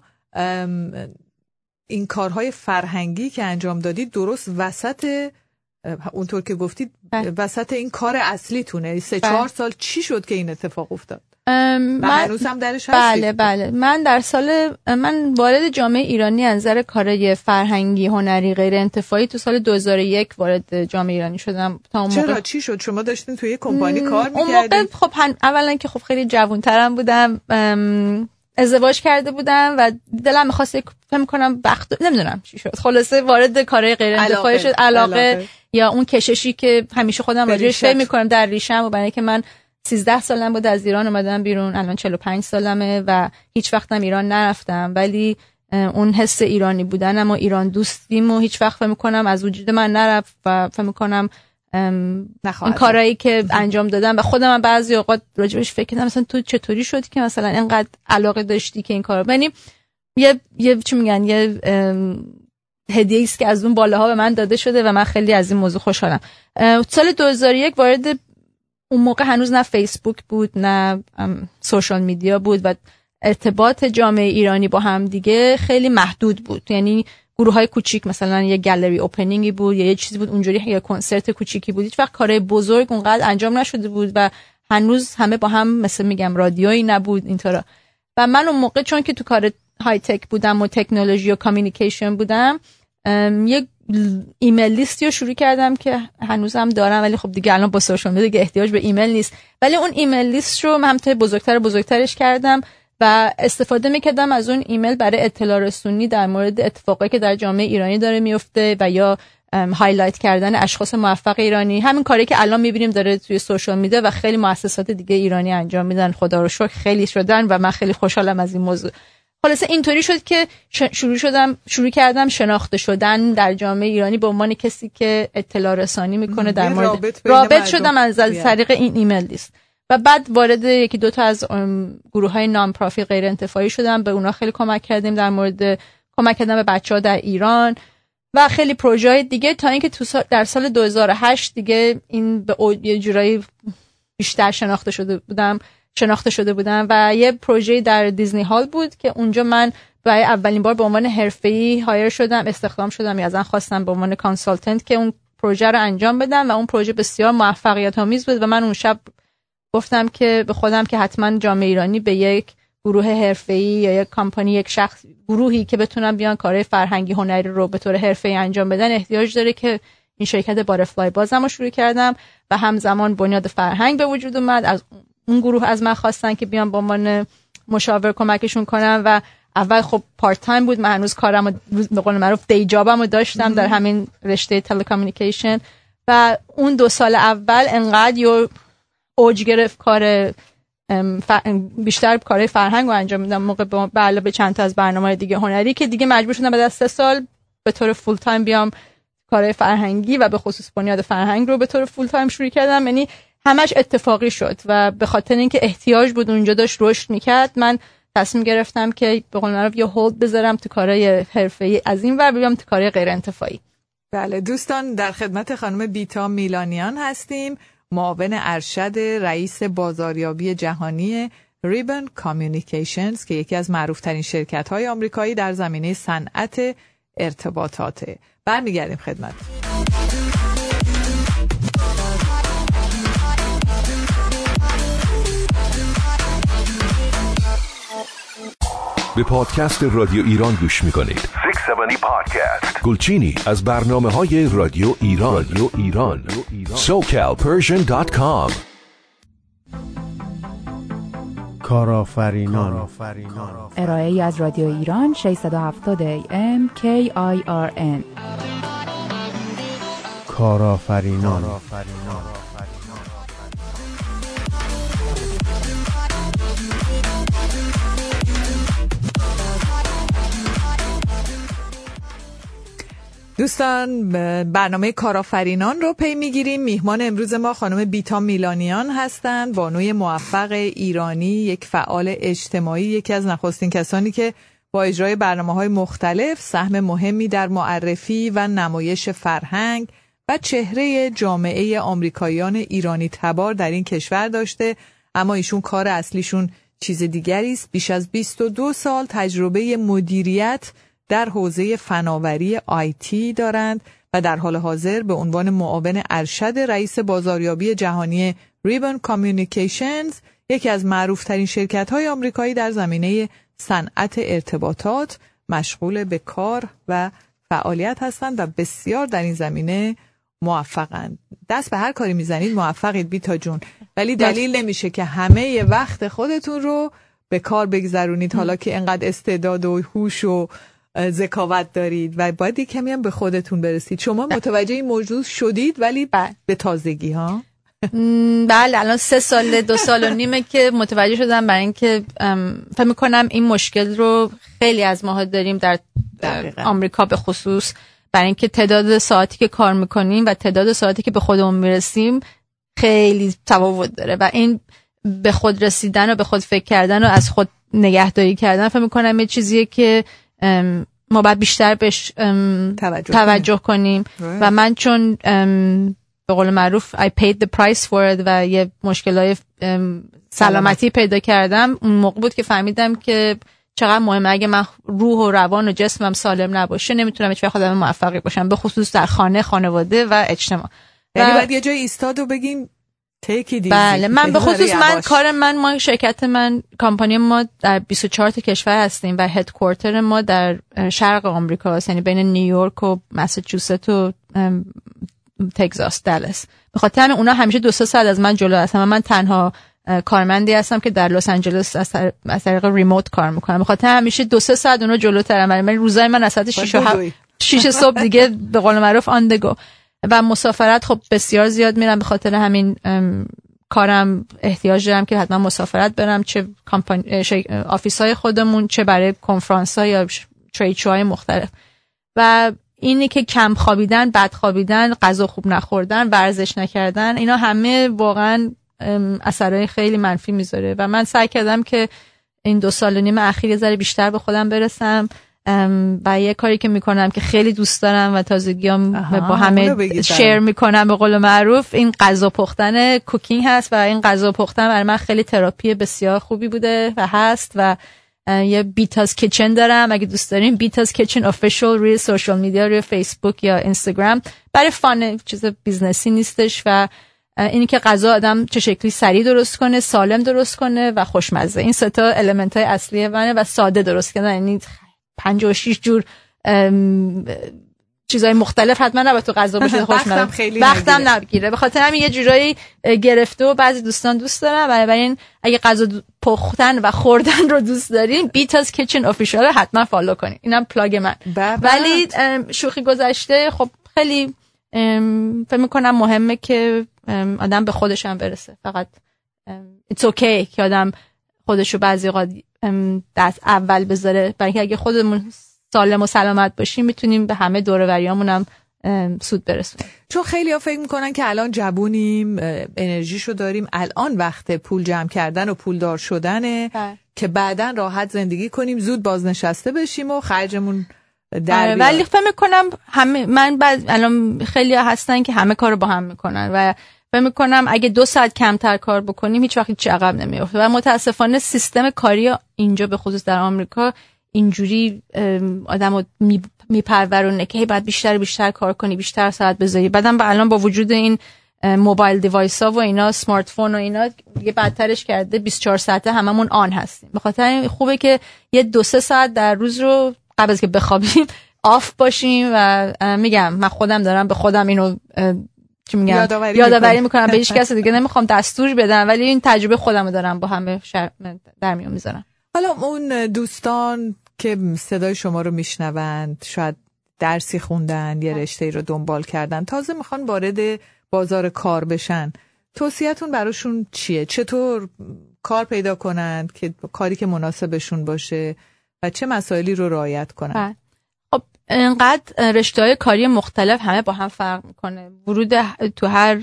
این کارهای فرهنگی که انجام دادید درست وسط اونطور که گفتید وسط این کار اصلیتونه. سه چهار سال چی شد که این اتفاق افتاد؟ من هنوز هم درش هستید؟ بله بله. من در سال من وارد جامعه ایرانی از نظر کارهای فرهنگی، هنری، غیر انتفاعی تو سال دو هزار و یک وارد جامعه ایرانی شدم. تا اون چرا موقع... چی شد؟ شما داشتین توی کمپانی کار می‌کردید؟ اون موقع خب هن... اولا که خب خیلی جوان‌ترم بودم، ام... ازدواج کرده بودم و دلم می‌خواست فهم کنم وقت نمیدونم چی شد، خلاصه وارد کارهای غیر انتفاعی شد. علاقه, علاقه یا اون کششی که همیشه خودم راجعش فکر می‌کنم در ریشم، و برای اینکه من سیزده سالم بود از ایران اومدم بیرون، الان چهل و پنج سالمه و هیچ وقتم ایران نرفتم، ولی اون حس ایرانی بودنم و ایران دوستیم و هیچ وقت فکر می‌کنم از وجود من نرفت و فکر می‌کنم این کارهایی که انجام دادم و خودم بعضی اوقات راجبش فکر کردم مثلا تو چطوری شد که مثلا اینقدر علاقه داشتی که این کارو ببینی. یه یه چی میگن یه هدیه‌ای است که از اون بالاها به من داده شده و من خیلی از این موضوع خوشحالم. سال دو هزار و یک وارد اون موقع هنوز نه فیسبوک بود نه سوشال میدیا بود و ارتباط جامعه ایرانی با هم دیگه خیلی محدود بود. یعنی گروه‌های کوچیک، مثلا یه گالری اوپنینگی بود یا یه چیزی بود اونجوری، یا کنسرت کوچیکی بود، هیچ وقت کارهای بزرگ اونقدر انجام نشده بود و هنوز همه با هم مثل میگم رادیویی نبود اینطورا. و من اون موقع چون که تو کار های تک بودم و تکنولوژی و کامیونیکیشن بودم، یه ایمیل لیستی رو شروع کردم که هنوزم دارم، ولی خب دیگه الان با سوشال میدیا دیگه احتیاج به ایمیل نیست. ولی اون ایمیل لیست رو من تا بزرگتر بزرگترش کردم و استفاده میکردم از اون ایمیل برای اطلاع رسونی در مورد اتفاقایی که در جامعه ایرانی داره میفته و یا هایلایت کردن اشخاص موفق ایرانی. همین کاری که الان میبینیم داره توی سوشال میدیا و خیلی مؤسسات دیگه ایرانی انجام میدن، خدا رو شکر خیلی شدن و من خیلی خوشحالم از این موضوع. خلاصه اینطوری شد که شروع شدم شروع کردم شناخته شدن در جامعه ایرانی به عنوان کسی که اطلاع رسانی میکنه در مورد رابط, رابط شدم از طریق این ایمیل لیست و بعد وارد یکی دو تا از گروه‌های نان پرافیت غیر انتفاعی شدم. به اونا خیلی کمک کردیم در مورد کمک کردن به بچه‌ها در ایران و خیلی پروژه‌های دیگه، تا اینکه تو سال در سال دو هزار و هشت دیگه این به یه جورایی بیشتر شناخته شده بودم شناخته شده بودم و یه پروژه در دیزنی هال بود که اونجا من برای اولین بار به عنوان حرفه‌ای هایر شدم، استخدام شدم، یا ازن خواستم به عنوان کانسالتنت که اون پروژه رو انجام بدم و اون پروژه بسیار موفقیت آمیز بود و من اون شب گفتم که به خودم که حتما جامعه ایرانی به یک گروه حرفه‌ای یا یک کمپانی، یک شخص، گروهی که بتونن بیان کارهای فرهنگی هنری رو به طور حرفه‌ای انجام بدن احتیاج داره که این شرکت باترفلای بازم رو شروع کردم و همزمان بنیاد فرهنگ به وجود اومد. از اون گروه از من خواستن که بیان با من مشاور کمکشون کنم و اول خب پارت تایم بود، من هنوز کارم به قول معروف دی جابمو داشتم در همین رشته تلکامیونیکیشن و اون دو سال اول انقدر یو اوج گرفت کار بیشتر کارهای فرهنگ رو انجام میدم موقع به علاوه چند تا از برنامه‌های دیگه هنری که دیگه مجبور شدم بعد از سه سال به طور فول تایم بیام کارهای فرهنگی و به خصوص بنیاد فرهنگ رو به طور فول تایم شروع کردم. یعنی همش اتفاقی شد و به خاطر اینکه احتیاج بود اونجا داشت رشد میکرد، من تصمیم گرفتم که به قول معروف یه هولد بذارم تو کارهای حرفه‌ای از این ور بیام تو کارهای غیر انتفاعی. بله دوستان، در خدمت خانم بیتا میلانیان هستیم، معاون ارشد رئیس بازاریابی جهانی ریبن کامیونیکیشنز که یکی از معروفترین شرکت‌های آمریکایی در زمینه صنعت ارتباطاته. برمیگردیم خدمت. به پادکست رادیو ایران گوش میکنید. ششصد و هفتاد پادکست. گلچینی از برنامه‌های رادیو ایران. رادیو ایران. سو کال پرشن دات کام. کارآفرینان. ارائه‌ای از رادیو ایران ششصد و هفتاد ای ام کی آی آر ان. کارآفرینان. دوستان، برنامه کارآفرینان رو پی میگیریم. میهمان امروز ما خانم بیتا میلانیان هستند، بانوی موفق ایرانی، یک فعال اجتماعی، یکی از نخستین کسانی که با اجرای برنامه‌های مختلف سهم مهمی در معرفی و نمایش فرهنگ و چهره جامعه آمریکاییان ایرانی تبار در این کشور داشته. اما ایشون کار اصلیشون چیز دیگری است. بیش از بیست و دو سال تجربه مدیریت در حوزه فناوری آیتی دارند و در حال حاضر به عنوان معاون ارشد رئیس بازاریابی جهانی ریبن کامیونیکیشنز، یکی از معروفترین شرکت‌های آمریکایی در زمینه صنعت ارتباطات، مشغول به کار و فعالیت هستند و بسیار در این زمینه موفقند. دست به هر کاری میزنید موفقید بیتا جون، ولی دلیل نمیشه که همه وقت خودتون رو به کار بگذرونید حالا که انقدر استعداد و هوش و ذکاوت دارید و باید کمی هم به خودتون برسید. شما متوجه این موضوع شدید ولی به تازگی ها؟ بله، الان سه سال دو سال و نیمه که متوجه شدم، برای اینکه فکر می‌کنم این مشکل رو خیلی از ماها داریم در دقیقا. آمریکا به خصوص، برای اینکه تعداد ساعتی که کار میکنیم و تعداد ساعتی که به خودمون میرسیم خیلی تفاوت داره و این به خود رسیدن و به خود فکر کردن و از خود نگهداری کردن فکر می‌کنم یه چیزیه که ما باید بیشتر بهش توجه, توجه کنیم, کنیم. و من چون به قول معروف I paid the price for it و یه مشکلای سلامتی پیدا کردم. اون موقع بود که فهمیدم که چقدر مهمه. اگه من روح و روان و جسمم سالم نباشه نمیتونم هیچ وقت آدم موفقی باشم، به خصوص در خانه، خانواده و اجتماع. یعنی باید یه جای ایستاد و بگیم تیکی دیزی. بله، من به خصوص من کار من ما شرکت من کمپانی ما در بیست و چهار تا کشور هستیم و هدکوارتر ما در شرق آمریکا است، یعنی بین نیویورک و مساچوست و تگزاس، دالاس. به خاطر همین اونا همیشه دو سه ساعت از من جلو هستن. من تنها کارمندی هستم که در لس آنجلس از طریق ریموت کار میکنم. به خاطر همیشه دو سه ساعت اونا جلوترم. من روزای من از ساعت شش و شش صبح دیگه به قول معروف آن دگو و مسافرت خب بسیار زیاد میرم. به خاطر همین کارم احتیاج دارم که حتما مسافرت برم، چه کمپانی آفیس‌های خودمون، چه برای کنفرانس‌ها یا ترید شوهای مختلف. و اینی که کم خوابیدن، بد خوابیدن، غذا خوب نخوردن، ورزش نکردن، اینا همه واقعا اثرای خیلی منفی میذاره و من سعی کردم که این دو سال و نیم اخیر یه ذره بیشتر به خودم برسم و یه کاری که میکنم که خیلی دوست دارم و تازگیام با همه شیر میکنم به قول معروف، این غذا پختن، کوکینگ هست و این غذا پختن برای من خیلی تراپی بسیار خوبی بوده و هست. و یه بیتاز کیچن دارم، اگه دوست دارین بیتاز کیچن آفیشال روی سوشال میدیا، روی فیسبوک یا اینستاگرام، برای فان، چیز بیزنسی نیستش و اینی که غذا آدم چه شکلی سریع درست کنه، سالم درست کنه و خوشمزه. این سه تا المنت های اصلی منه و ساده درست کردن، یعنی پنجاه و شش جور چیزای مختلف حتما نباید تو غذا باشه خوشمزه، وقتم نگیره. به خاطر همین یه جورایی گرفته و بعضی دوستان دوست دارن. بنابراین اگه غذا پختن و خوردن رو دوست دارین، بیتاز کیچن آفیشال حتما فالو کنین. اینم پلاگ من. ولی شوخی گذشته، خب خیلی فکر می‌کنم مهمه که آدم به خودش هم برسه. فقط it's okay که آدم خودشو بعضی وقت دست اول بذاره، برای اگه خودمون سالم و سلامت باشیم میتونیم به همه دور و بریامون هم سود برسونیم. چون خیلی ها فکر میکنن که الان جوونیم، انرژیشو داریم، الان وقت پول جمع کردن و پولدار شدنه بر. که بعدن راحت زندگی کنیم، زود بازنشسته بشیم و خرجمون در بیاد. ولی فکر میکنم همه من بعد الان خیلی ها هستن که همه کارو با هم میکنن و فکر میکنم اگه دو ساعت کمتر کار بکنیم هیچ وقت هیچ عقب نمیافته. و متاسفانه سیستم کاری اینجا به خصوص در آمریکا اینجوری آدمو میپرورونه که باید بیشتر بیشتر کار کنی، بیشتر ساعت بذاری. بعدم با الان با وجود این موبایل دیوایس ها و اینا، اسمارت فون و اینا، یه بدترش کرده بیست و چهار ساعته هممون آن هستیم. به خاطر این خوبه که یه دو سه ساعت در روز رو قبل از که بخوابیم آف باشیم. و میگم من خودم دارم به خودم اینو چی میگم یادآوری یادآوری میکنم، به هیچ کس دیگه نمیخوام دستور بدم، ولی این تجربه خودمو دارم با همه در میون میذارم. حالا اون دوستان که صدای شما رو میشنوند، شاید درسی خوندن، یه رشته‌ای رو دنبال کردن، تازه میخوان وارد بازار کار بشن، توصیه‌تون براشون چیه؟ چطور کار پیدا کنند که کاری که مناسبشون باشه و چه مسائلی رو رعایت کنن؟ خب اینقدر رشته‌های کاری مختلف همه با هم فرق میکنه. ورود تو هر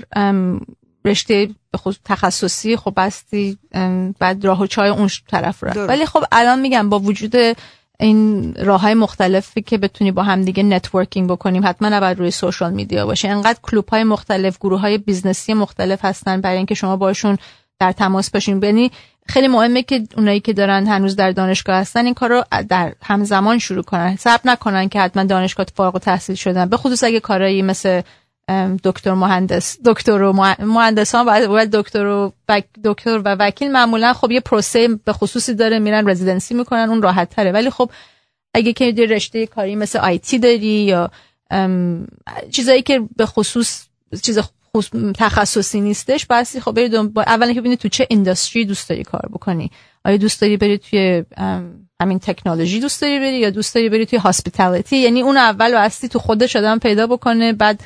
رشته به خصوص تخصصی خب بستی بعد راه و چای اون طرف رفت. ولی خب الان میگم با وجود این راههای مختلفی که بتونی با هم دیگه نتورکینگ بکنیم، حتما نباید روی سوشال میدیا باشه. انقدر کلوب‌های مختلف، گروه‌های بیزنسی مختلف هستن برای اینکه شما باشون در تماس باشین. یعنی خیلی مهمه که اونایی که دارن هنوز در دانشگاه هستن این کارو در همزمان شروع کنن، صبر نکنن که حتما دانشگاه فارغ التحصیل شدن، به خصوص اگه کارایی مثل دکتر مهندس دکتر و مهندسان و دکتر و دکتر و وکیل معمولا خب یه پروسه به خصوصی داره، میرن رزیدنسی میکنن، اون راحت تره. ولی خب اگه که یه رشته کاری مثل آیتی داری یا چیزایی که به خصوص چیز تخصصی نیستش، بسی خب برید اولا که ببینید تو چه اینداستری دوست داری کار بکنی. آیا دوست داری بری توی همین تکنولوژی دوست داری بری یا دوست داری بری توی هاسپیتالیتی؟ یعنی اون اول واسطی تو خودش آدم پیدا بکنه، بعد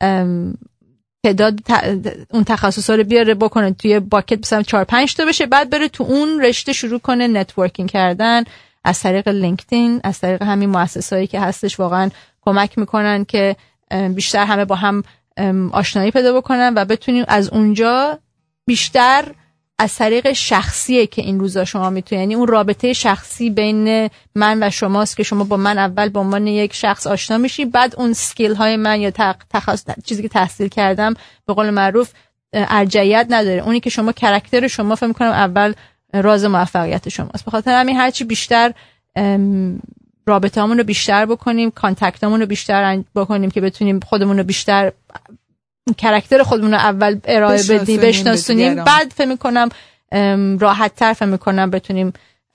تعداد اون تخصصا رو بیاره بکنه توی باکت، مثلا چهار پنج تا بشه، بعد بره تو اون رشته شروع کنه نتورکینگ کردن از طریق لینکدین، از طریق همین مؤسسه‌ای که هستش واقعا کمک میکنن که بیشتر همه با هم آشنایی پیدا بکنن و بتونیم از اونجا بیشتر از طریق شخصیه که این روزا شما میتونید، یعنی اون رابطه شخصی بین من و شماست که شما با من اول به عنوان یک شخص آشنا میشی، بعد اون سکیل های من یا تخصص چیزی که تحصیل کردم به قول معروف ارجحیت نداره. اونی که شما کاراکتر شما فکر می‌کنم اول راز موفقیت شماست. به خاطر همین هرچی بیشتر رابطه‌مون رو بیشتر بکنیم، کانتکتامون رو بیشتر بکنیم که بتونیم خودمون رو بیشتر کاراکتر خودمون رو اول ارائه بدیم، بشناسونیم، بعد فکر می‌کنم راحت‌تر فکر می‌کنم بتونیم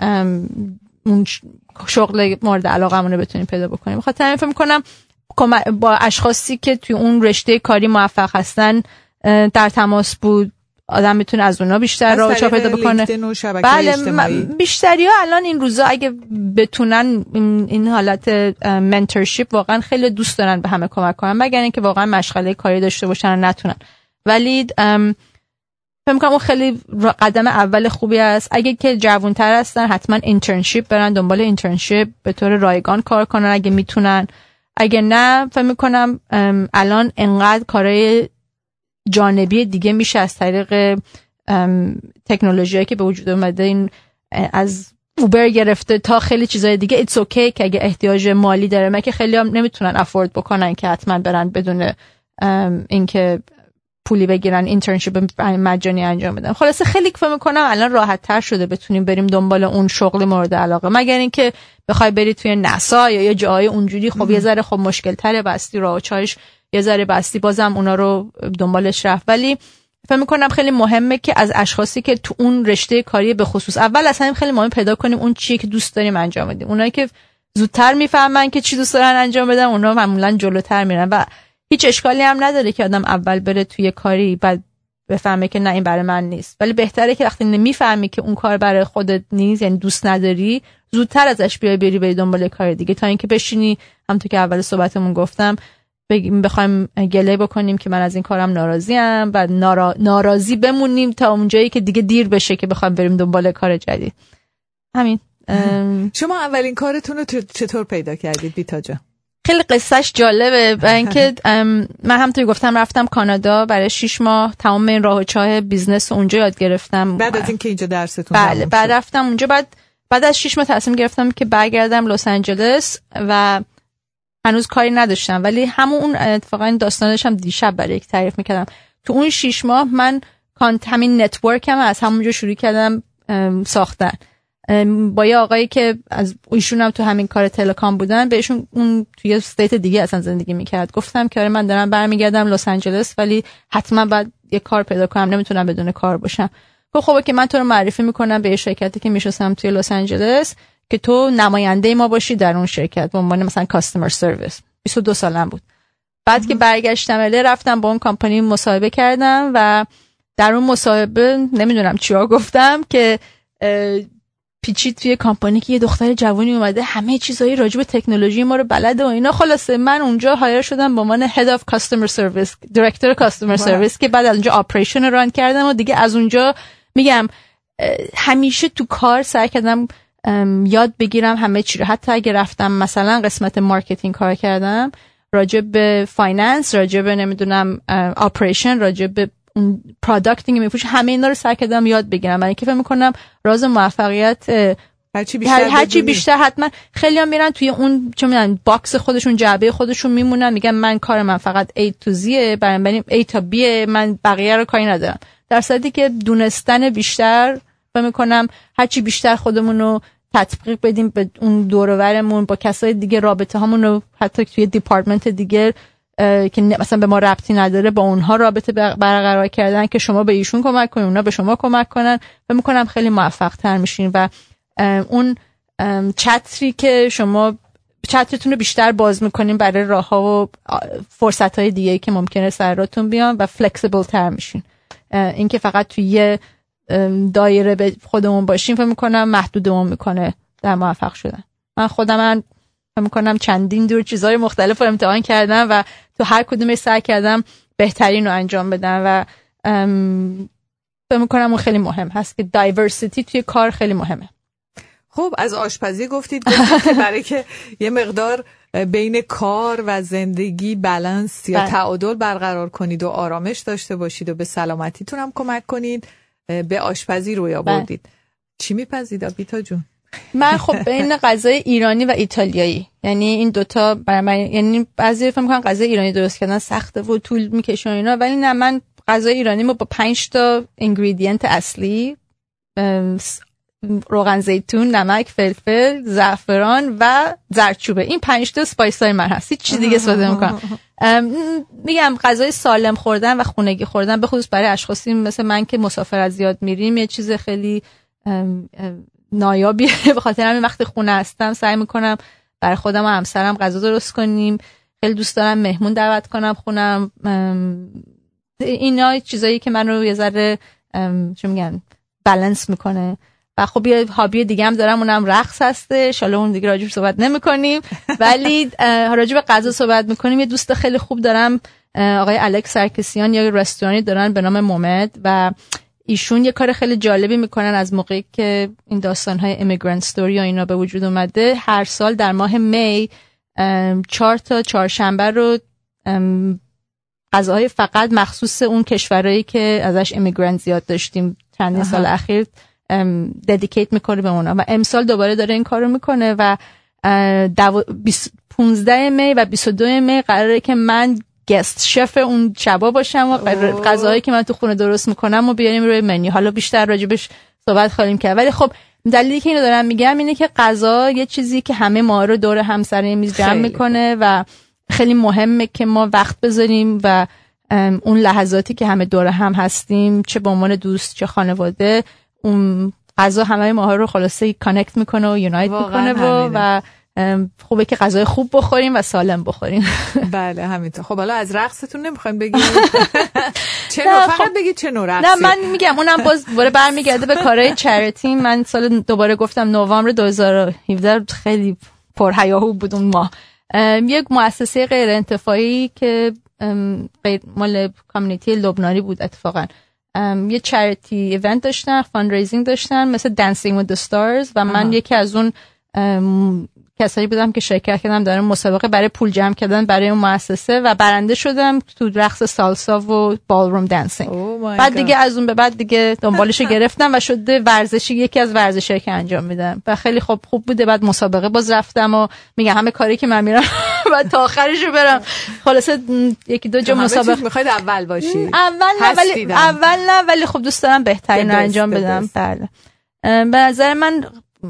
اون شغل مورد علاقه‌مون رو بتونیم پیدا بکنیم. بخاطر همین فکر می‌کنم با اشخاصی که توی اون رشته کاری موفق هستن در تماس بود، آدم میتونه از اونها بیشتر راه پیدا بکنه. بله، بیشتری ها الان این روزا اگه بتونن این حالت منتورشیپ واقعا خیلی دوست دارن به همه کمک کنن، مگر اینکه واقعا مشغله کاری داشته باشن و نتونن. ولی فکر می‌کنم اون خیلی قدم اول خوبی است. اگه که جوان‌تر هستن حتما اینترنشیپ برن، دنبال اینترنشیپ به طور رایگان کار کنن اگه میتونن. اگه نه فکر می‌کنم الان انقدر کارهای جانبی دیگه میشه از طریق تکنولوژیایی که به وجود اومده، این از اوبر گرفته تا خیلی چیزای دیگه، ایتس اوکی که اگه احتیاج مالی داره، من که خیلی هم نمیتونن افورد بکنن که حتما برن بدون اینکه پولی بگیرن اینترنشیپ مجانی انجام بدن. خلاصه خیلی فکر میکنم الان راحت تر شده بتونیم بریم دنبال اون شغل مورد علاقه، مگر اینکه بخوای بری توی ناسا یا یه جای اونجوری خب یه ذره خب مشکل تره، بستی راه و چایش یه ذره بستی، بازم اونا رو دنبالش رفت. ولی فکر میکنم خیلی مهمه که از اشخاصی که تو اون رشته کاری به خصوص اول اصلا خیلی مهم پیدا کنیم اون چیزی که دوست داریم انجام بدیم. اونایی که زودتر میفهمن که چی دوست دارن انجام بدن اونا معمولا جلوتر میرن و هیچ اشکالی هم نداره که آدم اول بره توی کاری بعد بفهمه که نه این برای من نیست. ولی بهتره که وقتی نمیفهمی که اون کار برای خودت نیست، یعنی دوست نداری، زودتر ازش بیای بری بری دنبال کار دیگه، تا اینکه بشینی همونطور که اول صحبتمون گفتم بگیم بخوایم گله بکنیم که من از این کارم ناراضیم و نارا... ناراضی بمونیم تا اونجایی که دیگه دیر بشه که بخوایم بریم دنبال کار جدید. همین. ام... شما اولین کارتون رو چطور پیدا کردید بیتا جان؟ خیلی قصهش جالبه، برای اینکه من همونطور گفتم رفتم کانادا برای شش ماه، تمام این راه و چاه بیزنس اونجا یاد گرفتم. بعد از اینکه اینجا درستون بله بعد رفتم اونجا، بعد بعد از شش ماه تصمیم گرفتم که برگردم لس آنجلس و هنوز کاری نداشتم، ولی همون اتفاقا داستانش هم دیشب برای یک تعریف میکردم. تو اون شش ماه من کانت همین نتورکم از همونجا شروع کردم ساختن با یه آقایی که از ایشون هم تو همین کار تلکام بودن، بهشون اون توی استیت دیگه اصلا زندگی میکرد. گفتم که آره من دارم برمیگردم لس آنجلس ولی حتما باید یه کار پیدا کنم، نمیتونم بدون کار باشم. گفت خب که من تو رو معرفی میکنم به یه شرکتی که میشناسم توی لس آنجلس که تو نماینده ما باشی در اون شرکت به عنوان مثلا کاستمر سرویس. بیست و دو سالم بود. بعد ام. که برگشتم اله رفتم با اون کمپانی مصاحبه کردم و در اون مصاحبه نمیدونم چیا گفتم که پیچید توی کمپانی که یه دختر جوانی اومده همه چیزایی راجع به تکنولوژی ما رو بلده و اینا. خلاصه من اونجا هایر شدم به عنوان هد اف کاستمر سرویس، دایرکتور کاستمر سرویس که بعد از اونجا آپریشن رو ران کردم و دیگه از اونجا میگم همیشه تو کار سعی کردم یاد بگیرم همه چی رو. حتی اگه رفتم مثلا قسمت مارکتینگ کار کردم، راجع به فایننس، راجع به نمیدونم آپریشن، راجع به اون پروداکتینگ میفروش، همه اینا رو سعی کردم یاد بگیرم. من که فکر می‌کنم راز موفقیت هرچی بیشتر هر هرچی بیشتر حتما خیلی‌ها میرن توی اون چه می‌دونن باکس خودشون، جعبه خودشون میمونن، میگن من کار من فقط A تو زیه، بنابراین A تا B، من بقیه رو کاری ندارم. در صورتی که دونستن بیشتر فکر می‌کنم هرچی بیشتر خودمون رو تطبیق بدیم به اون دور و برمون، با کسای دیگه رابطه هامون رو حتی توی دیپارتمنت دیگه که مثلا به ما ربطی نداره با اونها رابطه برقرار کردن که شما به ایشون کمک کنین، اونا به شما کمک کنن، فکر می‌کنم خیلی موفق تر میشین و اون چتری که شما چترتون رو بیشتر باز میکنین برای راه‌ها و فرصت‌های دیگه که ممکنه سراتون بیان و فلکسیبل تر میشین. این که فقط توی یه دایره به خودمون باشیم فکر می‌کنم محدودمون میکنه در موفق شدن. من خودم من فکر می‌کنم چندین دور چیزهای مختلف رو امتحان کردم و تو هر کدومش سعی کردم بهترین رو انجام بدم و فکر می‌کنم اون خیلی مهم هست که دایورسیتی توی کار خیلی مهمه. خب از آشپزی گفتید که برای که یه مقدار بین کار و زندگی بالانس یا تعادل برقرار کنید و آرامش داشته باشید و به سلامتیتون هم کمک کنید، به آشپزی روی آوردید. چی میپزید آبیتا جون؟ من خب بین غذای ایرانی و ایتالیایی، یعنی این دوتا برای من، یعنی بعضی فکر می‌کنن غذای ایرانی درست کردن سخته و طول میکشه اینا، ولی نه، من غذای ایرانی ما با پنج تا اینگریدینت اصلی، روغن زیتون، نمک، فلفل، زعفران و زردچوبه، این پنج تا اسپایسای من هست، هیچ چیز دیگه استفاده نمی‌کنم. میگم غذای سالم خوردن و خونگی خوردن به خصوص برای اشخاصی مثل من که مسافرت زیاد میریم یه چیز خیلی ام ام نایابیه. به خاطر همین وقتی خونه هستم سعی میکنم برای خودم و همسرم غذا درست کنیم. خیلی دوست دارم مهمون دعوت کنم خونم. اینا چیزایی که من رو یه ذره چه میگن بالانس میکنه. و خب یه هابی دیگه هم دارم، اونم رقص هسته. شالا اون دیگه راجب صحبت نمی کنیم ولی راجب غذا صحبت میکنیم. یه دوست خیلی خوب دارم، آقای الکس سرکسیان، یه رستورانی دارن به نام مومد و ایشون یه کار خیلی جالبی میکنن. از موقعی که این داستانهای امیگرنت ستوری و اینا به وجود اومده، هر سال در ماه می چهار تا چهارشنبه رو غذاهای فقط مخصوص اون کشورهایی که ازش امیگرنت زیاد داشتیم چند سال اخیر ددیکیت میکنه به اونا و امسال دوباره داره این کارو میکنه و پانزده می و بیست و دو می قراره که من گست شف اون شبا باشم و غذاهایی که من تو خونه درست میکنم و بیاریم روی منیو. حالا بیشتر راجبش صحبت خواهیم کرد، ولی خب دلیلی که اینو دارم میگم اینه که غذا یه چیزی که همه ما رو دور هم سر میز جمع میکنه و خیلی مهمه که ما وقت بذاریم و اون لحظاتی که همه دور هم هستیم، چه به عنوان دوست چه خانواده، اون غذا همه ماها رو خلاصه کانکت میکنه و یونایت میکنه و, و خوبه که غذای خوب بخوریم و سالم بخوریم. بله همینطور. خب حالا از رقصتون نمیخوایم بگیم؟ چه نوع فقط بگید چه نوع رقصی؟ نه من میگم اونم باز دوباره برمیگرده به کارهای چریتی. من سال دوباره گفتم نوامبر دو هزار و هفده خیلی پرهیاهو بود اون ماه. یک مؤسسه غیر انتفاعی که مال کامیونیتی لبنانی بود اتفاقا، یه چریتی ایونت داشتن، فاندریزینگ داشتن مثل دانسینگ ویت دی استارز و من آه. یکی از اون کسایی بودم که شرکت کردم در مسابقه برای پول جمع کردن برای اون مؤسسه و برنده شدم تو رقص سالسا و بالروم دانسینگ. بعد دیگه از اون به بعد دیگه دنبالشو گرفتم و شده ورزشی، یکی از ورزشایی که انجام میدم و خیلی خوب خوب بوده. بعد مسابقه باز رفتم و میگم همه کاری که من میرم و تا آخرشو برم. خلاص یکی دو جا مسابقه میخواید اول باشی؟ اول نه ولی اول نه ولی خب دوست دارم بهترین رو انجام بدم. بله به نظر من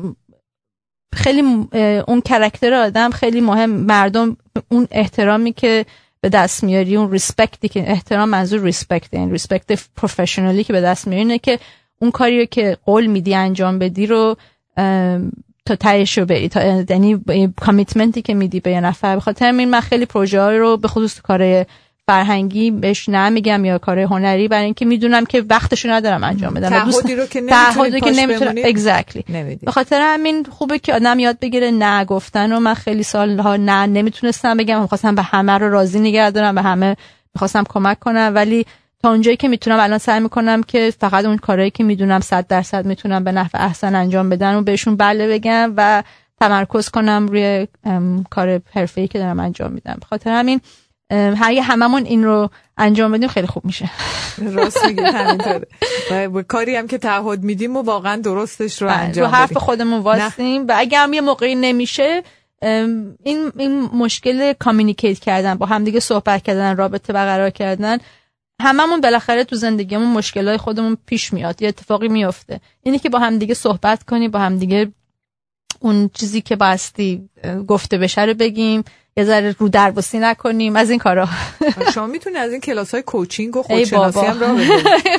خیلی اون کاراکتر آدم خیلی مهم، مردم اون احترامی که به دست میاری، اون ریسپکتی که احترام منظور ریسپکت، این ریسپکت پروفشنالی که به دست میاری اینه که اون کاریو که قول میدی انجام بدی رو تا تهش رو بری، تا یعنی کامیتمنتی که میدی به یه نفر. بخاطر همین من خیلی پروژه ها رو به خصوص کارهای فرهنگی بهش نمیگم یا کار هنری، برای اینکه میدونم که وقتشو ندارم انجام بدم. تعهدی رو که نمیتونی پاش بمونی exactly. به خاطر همین خوبه که آدم یاد بگیره نه گفتن. و من خیلی سالها نه نمیتونستم بگم، می‌خواستم به همه رو راضی نگه دارم، به همه می‌خواستم کمک کنم، ولی تا اونجایی که میتونم الان سعی میکنم که فقط اون کارهایی که میدونم صد درصد میتونم به نفع احسن انجام بدن و بهشون بله بگم و تمرکز کنم روی کار حرفه‌ای که دارم انجام میدم. به خاطر همین هر هممون این رو انجام بدیم خیلی خوب میشه. راست میگی همینطوره. و کاری هم که تعهد میدیم و واقعا درستش رو انجام بدیم، رو حرف خودمون واسیم. و اگه هم یه موقعی نمیشه، این این مشکل کامیونیکیت کردن، با همدیگه صحبت کردن، رابطه برقرار کردن، هممون بالاخره تو زندگیمون مشکلای خودمون پیش میاد، یه اتفاقی میفته. اینی که با همدیگه صحبت کنیم، با همدیگه اون چیزی که باستی گفته بشه رو بگیم، یه ذره رو درباسی نکنیم، از این کارا. شما میتونی از این کلاس‌های کوچینگ و خودشناسی هم راه بدید.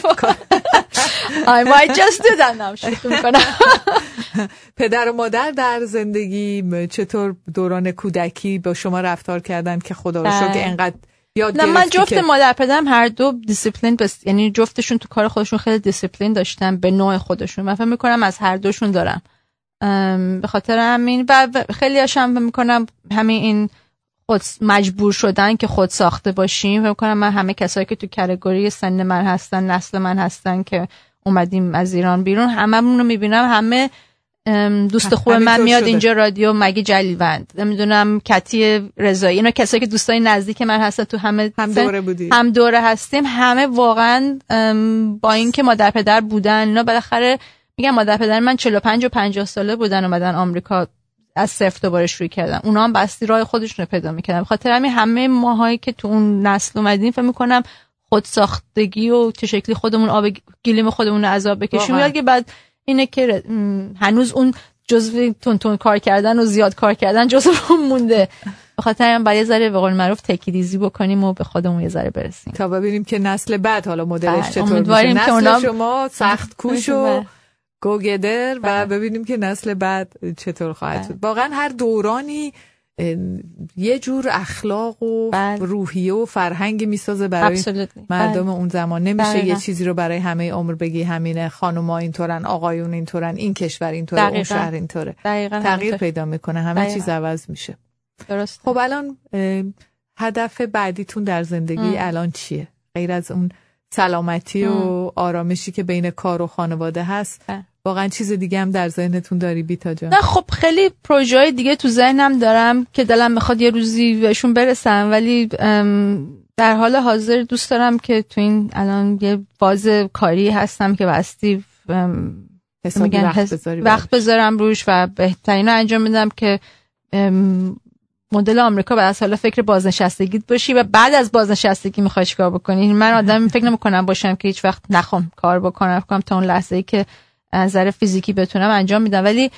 I might just do that now. شروع می‌کنم. پدر و مادر در زندگی چطور دوران کودکی با شما رفتار کردن که خدا رو شکر اینقدر یاد گرفتی؟ نه من جفت مادر پدرم هر دو دیسیپلین بس، یعنی جفتشون تو کار خودشون خیلی دیسیپلین داشتن به نوع خودشون. من فکر می‌کنم از هر دوشون دارم. به خاطر همین و خیلی هاشم فکر می‌کنم همین این خود مجبور شدن که خود ساخته باشیم. فکر می‌کنم من همه کسایی که تو کاتگوری سن من هستن، نسل من هستن که اومدیم از ایران بیرون، هممون رو می‌بینم همه دوست خوب من میاد شده. اینجا رادیو مگی جلیوند، نمیدونم کتی رضایی، اینا کسایی که دوستای نزدیک من هستن تو همه هم دوره بودی هم دوره هستیم، همه واقعا با اینکه مادر پدر بودن اینا بالاخره میگم مادر پدر من چهل و پنج و پنجاه ساله بودن اومدن آمریکا از صفر دوباره شروع کردن، اونا هم بستی راه خودشون رو پیدا میکردن. بخاطر همین همه ماهایی که تو اون نسل اومدیم فکر میکنم خود ساختگی و چه شکلی خودمون آب گلیم خودمون رو عذاب بکشیم یاد که بعد اینه که هنوز اون جزو تون تون کار کردن و زیاد کار کردن جزو مونده. بخاطر همین باید یه ذره به قول معروف تکیدیزی بکنیم و به خودمون یه ذره برسیم تا ببینیم که نسل بعد حالا مدلش چطور میشه. نسل اونا... شما سخت کوش و گوگدر و ببینیم که نسل بعد چطور خواهد شد. واقعا هر دورانی یه جور اخلاق و بل. روحیه و فرهنگی میسازه برای Absolutely. مردم بل. اون زمان نمیشه بل. یه چیزی رو برای همه عمر بگی همینه، خانوما اینطورن، آقایون اینطورن، این کشور اینطوره، اون شهر اینطوره. تغییر پیدا میکنه، همه دقیقا. چیز عوض میشه. درست. خب الان هدف بعدیتون در زندگی ام. الان چیه؟ غیر از اون سلامتی ام. و آرامشی که بین کار و خانواده هست بل. واقعا چیز دیگه هم در ذهنتون داری بیتا جان؟ نه خب خیلی پروژه‌های دیگه تو ذهنم دارم که دلم میخواد یه روزی بهشون برسم، ولی در حال حاضر دوست دارم که تو این الان یه فاز کاری هستم که بستی حسابی وقت, بذاری وقت بذارم روش و بهترین رو انجام بدم که مدل آمریکا بعد از حالا فکر بازنشستگی باشی و بعد از بازنشستگی میخوای چیکار بکنی. من آدم فکر نمی‌کنم باشم که هیچ وقت نخوام کار بکنم، فکر کنم تا اون لحظه‌ای که از نظر فیزیکی بتونم انجام میدم، ولی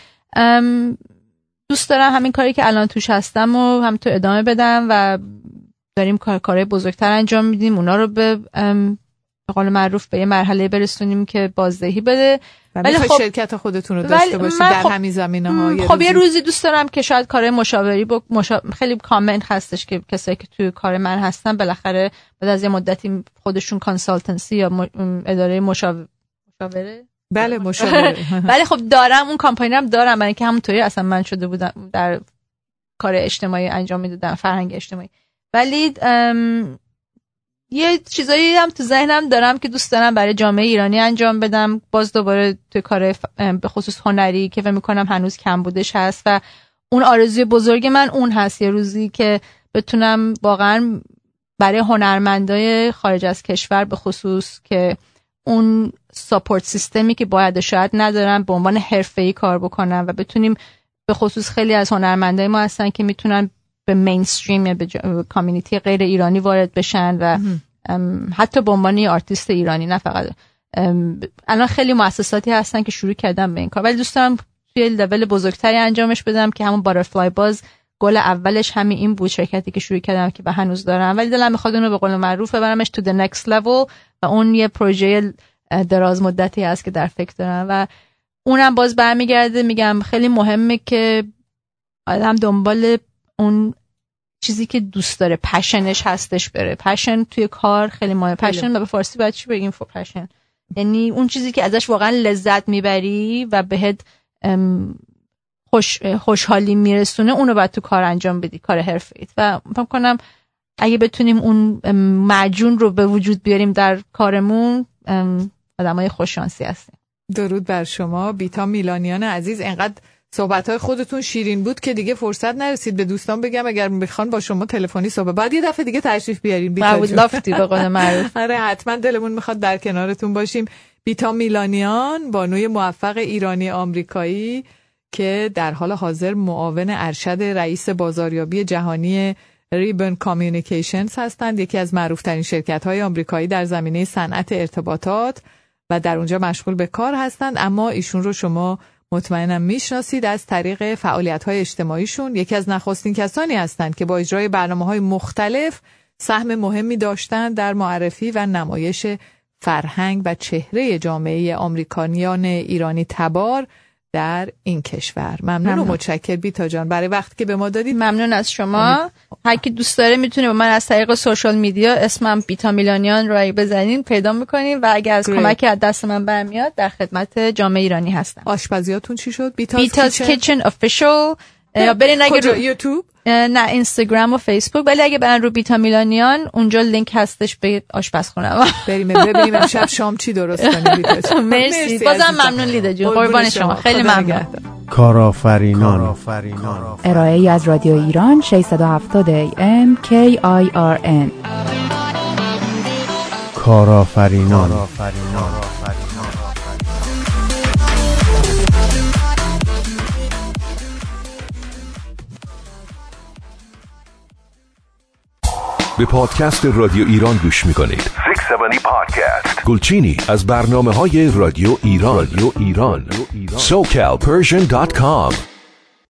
دوست دارم همین کاری که الان توش هستم و هم تو ادامه بدم و داریم کار کارهای بزرگتر انجام میدیم، اونا رو به به قول معروف به یه مرحله برسونیم که بازدهی بده. ولی خب شرکت خودتون رو داشته باشید در خب همین زمینه‌ها. خب یه روزی دوست دارم که شاید کار مشاوری با مشا... خیلی کامن هستش که کسایی که توی کار من هستن بالاخره بعد از یه مدتی خودشون کانسالتنسی یا م... اداره مشاور... مشاوره بله مشاوره ولی خب دارم اون کمپانیم دارم، برای اینکه همونطوری اصلا من شده بودم در کار اجتماعی انجام میدادم، فرهنگ اجتماعی. ولی ام... یه چیزایی هم تو ذهنم دارم که دوست دارم برای جامعه ایرانی انجام بدم، باز دوباره توی کار به خصوص هنری که فکر می‌کنم هنوز کم بودش هست و اون آرزوی بزرگ من اون هست یه روزی که بتونم واقعا برای هنرمندای خارج از کشور به خصوص که اون ساپورت سیستمی که باید شاید ندارن به عنوان حرفه‌ای کار بکنن و بتونیم به خصوص خیلی از هنرمندای ما هستن که میتونن به مینستریم یا به کامیونیتی غیر ایرانی وارد بشن و حتی به عنوان آرتیست ایرانی نه فقط. الان خیلی مؤسساتی هستن که شروع کردن به این کار، ولی دوست دارم توی لول بزرگتری انجامش بدم که همون باترفلای باز گل اولش همین این بود، شرکتی که شروع کردم که به هنوز دارم، ولی دلم میخواد اونو به قول معروف ببرمش تو the next level و اون یه پروژه دراز مدتی هست که در فکر دارم و اونم باز برمیگرده. میگم خیلی مهمه که آدم دنبال اون چیزی که دوست داره، پشنش هستش بره. پشن توی کار خیلی مهمه. پشن به فارسی باید چی بگیم؟ فور پشن یعنی اون چیزی که ازش واقعا لذت میبری و بهت خوش خوشحالی میرسونه، اونو باید تو کار انجام بدی، کار حرفه‌ایت. و فکر کنم اگه بتونیم اون معجون رو به وجود بیاریم در کارمون، آدمای خوششانسی هستیم. درود بر شما بیتا میلانیان عزیز. انقدر صحبت‌های خودتون شیرین بود که دیگه فرصت نرسید به دوستان بگم اگر بخوان با شما تلفنی صحبت بعد یه دفعه دیگه تشریف بیارین بیتا جون. لافتی به قول معروف. آره حتما دلمون میخواد در کنارتون باشیم. بیتا میلانیان بانوی موفق ایرانی آمریکایی که در حال حاضر معاون ارشد رئیس بازاریابی جهانی ریبن کامیونیکیشنز هستند، یکی از معروف‌ترین شرکت‌های آمریکایی در زمینه صنعت ارتباطات و در اونجا مشغول به کار هستند. اما ایشون رو شما مطمئنم میشناسید از طریق فعالیت‌های اجتماعیشون. یکی از نخستین کسانی هستند که با اجرای برنامه‌های مختلف سهم مهمی داشتند در معرفی و نمایش فرهنگ و چهره جامعه آمریکاییان ایرانی تبار در این کشور. ممنون, ممنون. و متشکر بیتا جان برای وقتی که به ما دادید. ممنون از شما. هر کی دوست داره میتونه با من از طریق سوشال میدیا اسمم بیتا میلانیان رو بزنین پیدا میکنین و اگر از کمکی از دست من برمیاد در خدمت جامعه ایرانی هستم. آشپزیاتون چی شد؟ بیتاز کیچن آفیشال. یا برین اگه رو یوتیوب نه اینستاگرام و فیسبوک، ولی اگه برن رو بیتا میلانیان اونجا لینک هستش به آشپزخونه. بریم ببینیم امشب شام چی درست کنیم. مرسی. بازم ممنون لیدا جون. قربان شما. خیلی ممنون. کارآفرینان. ارائه ای از رادیو ایران ششصد و هفتاد ای ام کی آی آر ان. کارآفرینان. به پادکست رادیو ایران گوش میکنید. ششصد و هفتاد پادکست. گلچینی از برنامه های رادیو ایران. رادیو ایران. سوکال پرژن دات کام